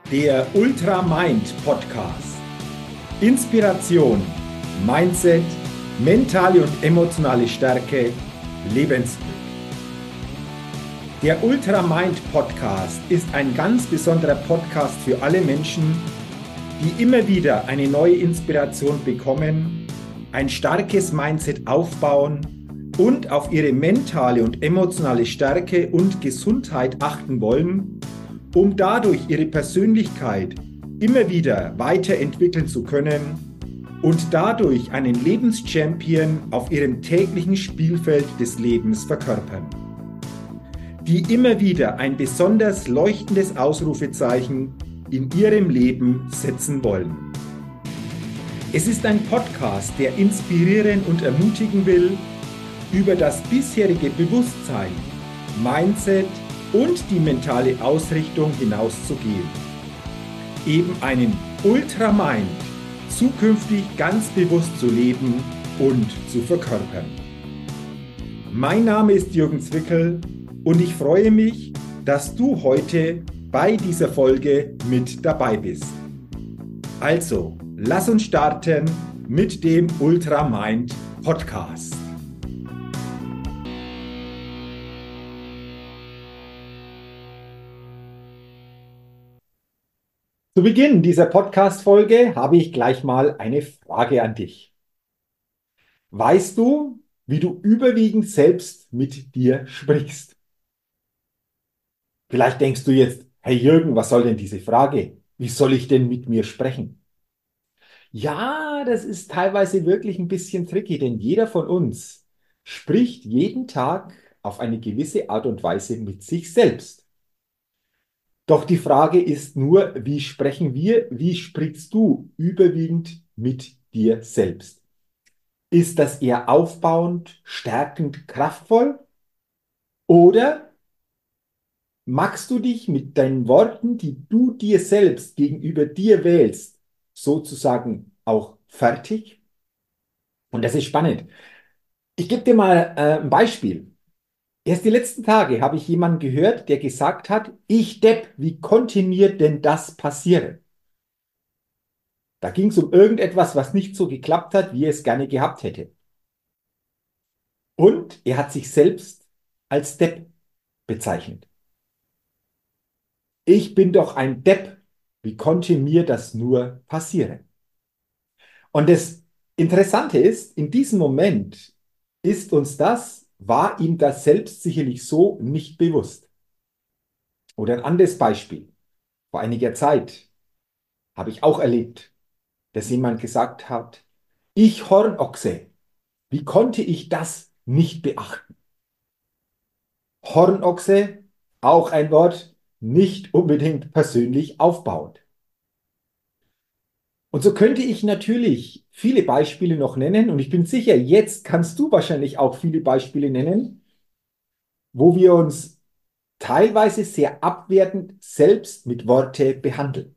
Der Ultra Mind Podcast. Inspiration, Mindset, mentale und emotionale Stärke, Lebensglück. Der Ultra Mind Podcast ist ein ganz besonderer Podcast für alle Menschen, die immer wieder eine neue Inspiration bekommen, ein starkes Mindset aufbauen und auf ihre mentale und emotionale Stärke und Gesundheit achten wollen, um dadurch ihre Persönlichkeit immer wieder weiterentwickeln zu können und dadurch einen Lebenschampion auf ihrem täglichen Spielfeld des Lebens verkörpern, die immer wieder ein besonders leuchtendes Ausrufezeichen in ihrem Leben setzen wollen. Es ist ein Podcast, der inspirieren und ermutigen will, über das bisherige Bewusstsein, Mindset und die mentale Ausrichtung hinauszugehen. Eben einen Ultramind zukünftig ganz bewusst zu leben und zu verkörpern. Mein Name ist Jürgen Zwickel und ich freue mich, dass du heute bei dieser Folge mit dabei bist. Also, lass uns starten mit dem Ultramind Podcast. Zu Beginn dieser Podcast-Folge habe ich gleich mal eine Frage an dich. Weißt du, wie du überwiegend selbst mit dir sprichst? Vielleicht denkst du jetzt, hey Jürgen, was soll denn diese Frage? Wie soll ich denn mit mir sprechen? Ja, das ist teilweise wirklich ein bisschen tricky, denn jeder von uns spricht jeden Tag auf eine gewisse Art und Weise mit sich selbst. Doch die Frage ist nur, wie sprechen wir, wie sprichst du überwiegend mit dir selbst? Ist das eher aufbauend, stärkend, kraftvoll? Oder magst du dich mit deinen Worten, die du dir selbst gegenüber dir wählst, sozusagen auch fertig? Und das ist spannend. Ich gebe dir mal ein Beispiel. Erst die letzten Tage habe ich jemanden gehört, der gesagt hat, ich Depp, wie konnte mir denn das passieren? Da ging es um irgendetwas, was nicht so geklappt hat, wie er es gerne gehabt hätte. Und er hat sich selbst als Depp bezeichnet. Ich bin doch ein Depp. Wie konnte mir das nur passieren? Und das Interessante ist, in diesem Moment war ihm das selbst sicherlich so nicht bewusst. Oder ein anderes Beispiel. Vor einiger Zeit habe ich auch erlebt, dass jemand gesagt hat, ich Hornochse, wie konnte ich das nicht beachten? Hornochse, auch ein Wort, nicht unbedingt persönlich aufbauend. Und so könnte ich natürlich viele Beispiele noch nennen und ich bin sicher, jetzt kannst du wahrscheinlich auch viele Beispiele nennen, wo wir uns teilweise sehr abwertend selbst mit Worte behandeln.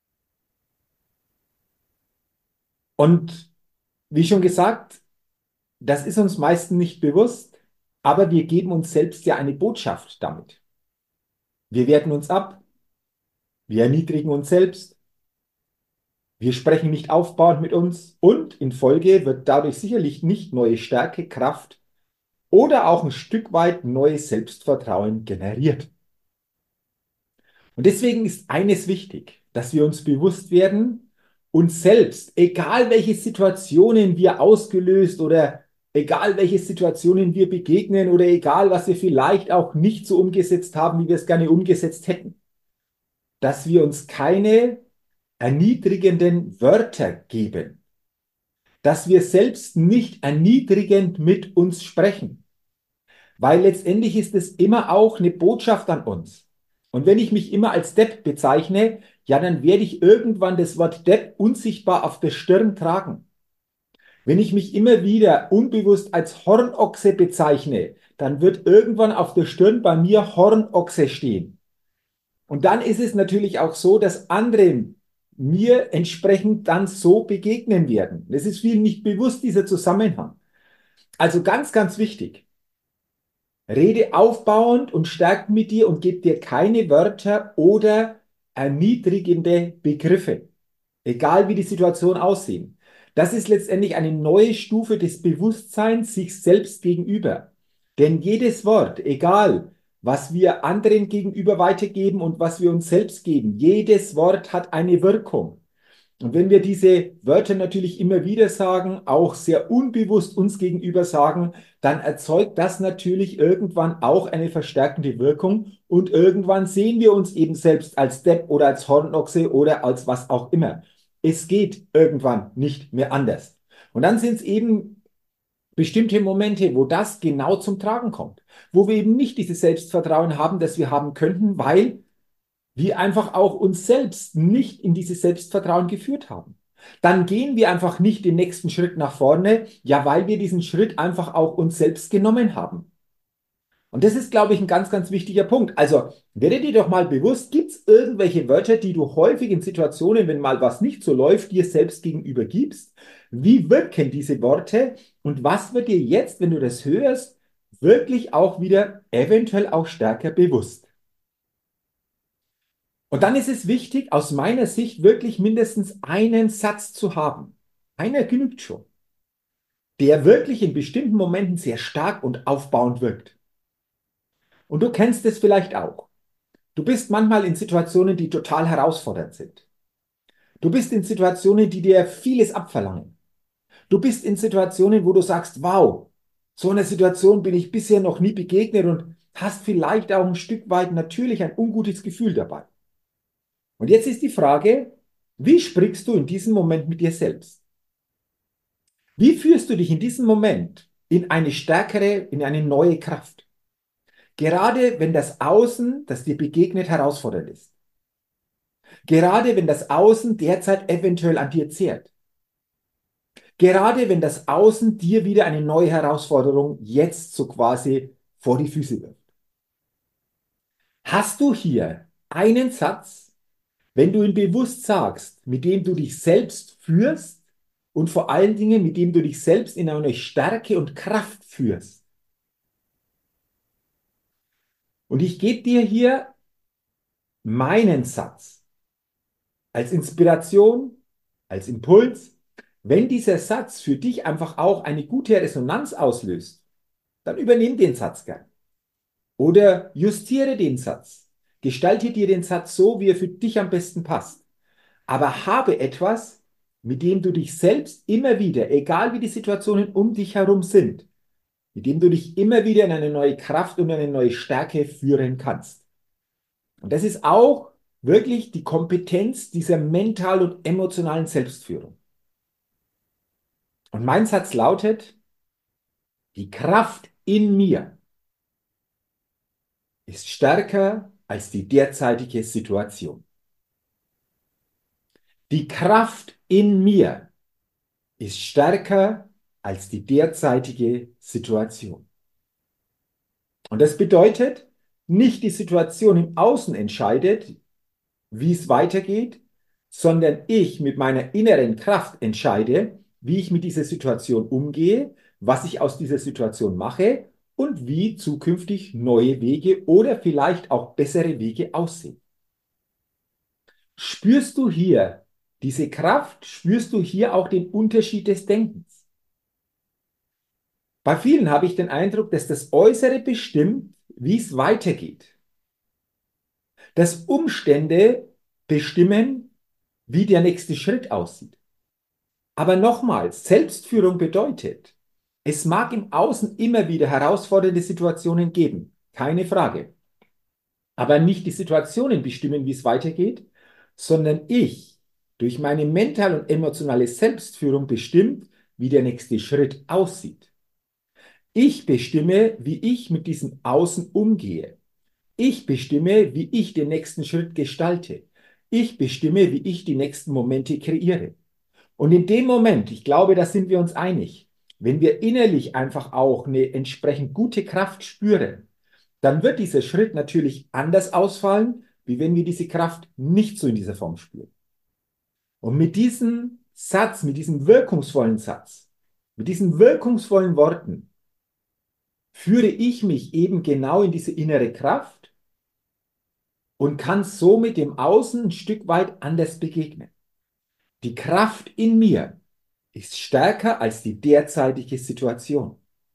Und wie schon gesagt, das ist uns meistens nicht bewusst, aber wir geben uns selbst ja eine Botschaft damit. Wir werten uns ab, wir erniedrigen uns selbst, wir sprechen nicht aufbauend mit uns und in Folge wird dadurch sicherlich nicht neue Stärke, Kraft oder auch ein Stück weit neues Selbstvertrauen generiert. Und deswegen ist eines wichtig, dass wir uns bewusst werden, uns selbst, egal welche Situationen wir ausgelöst oder egal welche Situationen wir begegnen oder egal was wir vielleicht auch nicht so umgesetzt haben, wie wir es gerne umgesetzt hätten, dass wir uns keine erniedrigenden Wörter geben, dass wir selbst nicht erniedrigend mit uns sprechen, weil letztendlich ist es immer auch eine Botschaft an uns. Und wenn ich mich immer als Depp bezeichne, ja, dann werde ich irgendwann das Wort Depp unsichtbar auf der Stirn tragen. Wenn ich mich immer wieder unbewusst als Hornochse bezeichne, dann wird irgendwann auf der Stirn bei mir Hornochse stehen. Und dann ist es natürlich auch so, dass andere mir entsprechend dann so begegnen werden. Es ist vielen nicht bewusst, dieser Zusammenhang. Also ganz, ganz wichtig. Rede aufbauend und stärkend mit dir und gib dir keine Wörter oder erniedrigende Begriffe, egal wie die Situation aussehen. Das ist letztendlich eine neue Stufe des Bewusstseins sich selbst gegenüber. Denn jedes Wort, egal was wir anderen gegenüber weitergeben und was wir uns selbst geben, jedes Wort hat eine Wirkung. Und wenn wir diese Wörter natürlich immer wieder sagen, auch sehr unbewusst uns gegenüber sagen, dann erzeugt das natürlich irgendwann auch eine verstärkende Wirkung und irgendwann sehen wir uns eben selbst als Depp oder als Hornochse oder als was auch immer. Es geht irgendwann nicht mehr anders. Und dann sind es eben bestimmte Momente, wo das genau zum Tragen kommt, wo wir eben nicht dieses Selbstvertrauen haben, das wir haben könnten, weil wir einfach auch uns selbst nicht in dieses Selbstvertrauen geführt haben. Dann gehen wir einfach nicht den nächsten Schritt nach vorne, ja, weil wir diesen Schritt einfach auch uns selbst genommen haben. Und das ist, glaube ich, ein ganz, ganz wichtiger Punkt. Also werde dir doch mal bewusst, gibt es irgendwelche Wörter, die du häufig in Situationen, wenn mal was nicht so läuft, dir selbst gegenüber gibst? Wie wirken diese Worte? Und was wird dir jetzt, wenn du das hörst, wirklich auch wieder eventuell auch stärker bewusst? Und dann ist es wichtig, aus meiner Sicht wirklich mindestens einen Satz zu haben. Einer genügt schon, der wirklich in bestimmten Momenten sehr stark und aufbauend wirkt. Und du kennst es vielleicht auch. Du bist manchmal in Situationen, die total herausfordernd sind. Du bist in Situationen, die dir vieles abverlangen. Du bist in Situationen, wo du sagst, wow, so einer Situation bin ich bisher noch nie begegnet und hast vielleicht auch ein Stück weit natürlich ein ungutes Gefühl dabei. Und jetzt ist die Frage, wie sprichst du in diesem Moment mit dir selbst? Wie führst du dich in diesem Moment in eine stärkere, in eine neue Kraft? Gerade wenn das Außen, das dir begegnet, herausfordernd ist. Gerade wenn das Außen derzeit eventuell an dir zehrt. Gerade wenn das Außen dir wieder eine neue Herausforderung jetzt so quasi vor die Füße wirft. Hast du hier einen Satz, wenn du ihn bewusst sagst, mit dem du dich selbst führst und vor allen Dingen, mit dem du dich selbst in eine Stärke und Kraft führst? Und ich gebe dir hier meinen Satz als Inspiration, als Impuls. Wenn dieser Satz für dich einfach auch eine gute Resonanz auslöst, dann übernimm den Satz gern. Oder justiere den Satz. Gestalte dir den Satz so, wie er für dich am besten passt. Aber habe etwas, mit dem du dich selbst immer wieder, egal wie die Situationen um dich herum sind, mit dem du dich immer wieder in eine neue Kraft und eine neue Stärke führen kannst. Und das ist auch wirklich die Kompetenz dieser mental und emotionalen Selbstführung. Und mein Satz lautet, die Kraft in mir ist stärker als die derzeitige Situation. Die Kraft in mir ist stärker als die derzeitige Situation. Und das bedeutet, nicht die Situation im Außen entscheidet, wie es weitergeht, sondern ich mit meiner inneren Kraft entscheide, wie ich mit dieser Situation umgehe, was ich aus dieser Situation mache und wie zukünftig neue Wege oder vielleicht auch bessere Wege aussehen. Spürst du hier diese Kraft? Spürst du hier auch den Unterschied des Denkens? Bei vielen habe ich den Eindruck, dass das Äußere bestimmt, wie es weitergeht. Dass Umstände bestimmen, wie der nächste Schritt aussieht. Aber nochmals, Selbstführung bedeutet, es mag im Außen immer wieder herausfordernde Situationen geben, keine Frage. Aber nicht die Situationen bestimmen, wie es weitergeht, sondern ich durch meine mentale und emotionale Selbstführung bestimmt, wie der nächste Schritt aussieht. Ich bestimme, wie ich mit diesem Außen umgehe. Ich bestimme, wie ich den nächsten Schritt gestalte. Ich bestimme, wie ich die nächsten Momente kreiere. Und in dem Moment, ich glaube, da sind wir uns einig, wenn wir innerlich einfach auch eine entsprechend gute Kraft spüren, dann wird dieser Schritt natürlich anders ausfallen, wie wenn wir diese Kraft nicht so in dieser Form spüren. Und mit diesem Satz, mit diesem wirkungsvollen Satz, mit diesen wirkungsvollen Worten führe ich mich eben genau in diese innere Kraft und kann somit dem Außen ein Stück weit anders begegnen. Die Kraft in mir ist stärker als die derzeitige Situation.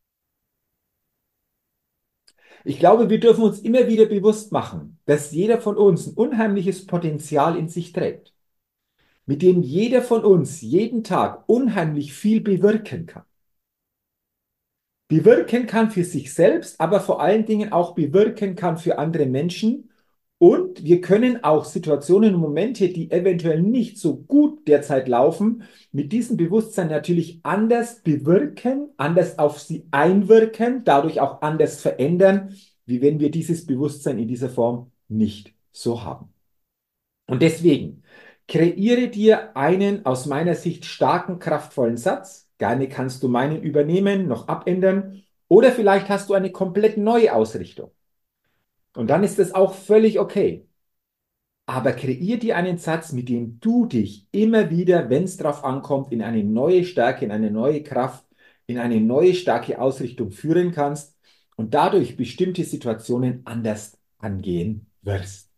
Ich glaube, wir dürfen uns immer wieder bewusst machen, dass jeder von uns ein unheimliches Potenzial in sich trägt, mit dem jeder von uns jeden Tag unheimlich viel bewirken kann. Bewirken kann für sich selbst, aber vor allen Dingen auch bewirken kann für andere Menschen. Und wir können auch Situationen und Momente, die eventuell nicht so gut derzeit laufen, mit diesem Bewusstsein natürlich anders bewirken, anders auf sie einwirken, dadurch auch anders verändern, wie wenn wir dieses Bewusstsein in dieser Form nicht so haben. Und deswegen kreiere dir einen aus meiner Sicht starken, kraftvollen Satz. Gerne kannst du meinen übernehmen, noch abändern. Oder vielleicht hast du eine komplett neue Ausrichtung. Und dann ist das auch völlig okay. Aber kreier dir einen Satz, mit dem du dich immer wieder, wenn es drauf ankommt, in eine neue Stärke, in eine neue Kraft, in eine neue starke Ausrichtung führen kannst und dadurch bestimmte Situationen anders angehen wirst.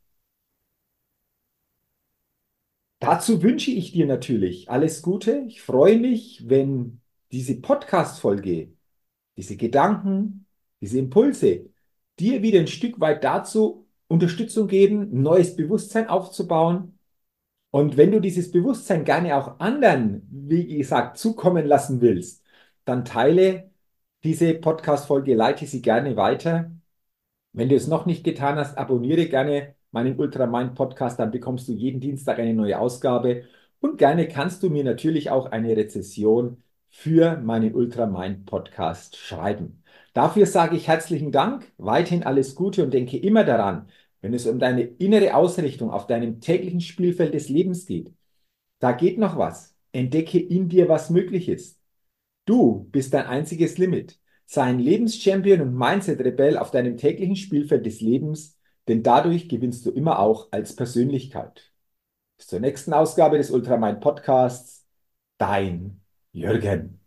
Dazu wünsche ich dir natürlich alles Gute. Ich freue mich, wenn diese Podcast-Folge, diese Gedanken, diese Impulse dir wieder ein Stück weit dazu Unterstützung geben, ein neues Bewusstsein aufzubauen. Und wenn du dieses Bewusstsein gerne auch anderen, wie gesagt, zukommen lassen willst, dann teile diese Podcast-Folge, leite sie gerne weiter. Wenn du es noch nicht getan hast, abonniere gerne meinen Ultramind Podcast, dann bekommst du jeden Dienstag eine neue Ausgabe. Und gerne kannst du mir natürlich auch eine Rezession für meinen Ultramind Podcast schreiben. Dafür sage ich herzlichen Dank, weiterhin alles Gute und denke immer daran, wenn es um deine innere Ausrichtung auf deinem täglichen Spielfeld des Lebens geht. Da geht noch was. Entdecke in dir, was möglich ist. Du bist dein einziges Limit. Sei ein Lebenschampion und Mindset-Rebell auf deinem täglichen Spielfeld des Lebens, denn dadurch gewinnst du immer auch als Persönlichkeit. Bis zur nächsten Ausgabe des Ultramind Podcasts. Dein Jürgen.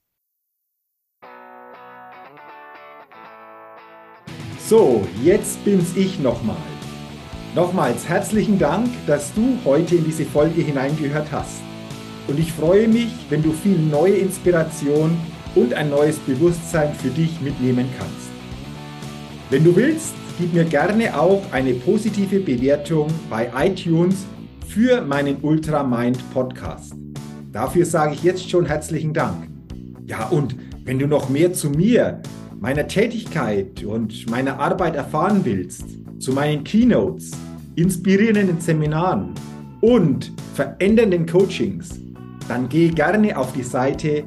So, jetzt bin's ich nochmal. Nochmals herzlichen Dank, dass du heute in diese Folge hineingehört hast. Und ich freue mich, wenn du viel neue Inspiration und ein neues Bewusstsein für dich mitnehmen kannst. Wenn du willst, gib mir gerne auch eine positive Bewertung bei iTunes für meinen Ultramind Podcast. Dafür sage ich jetzt schon herzlichen Dank. Ja, und wenn du noch mehr zu mir, meiner Tätigkeit und meiner Arbeit erfahren willst, zu meinen Keynotes, inspirierenden Seminaren und verändernden Coachings, dann geh gerne auf die Seite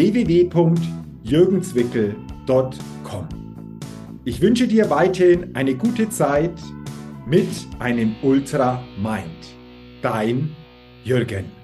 www.jürgenzwickel.com. Ich wünsche dir weiterhin eine gute Zeit mit einem Ultramind. Dein Jürgen.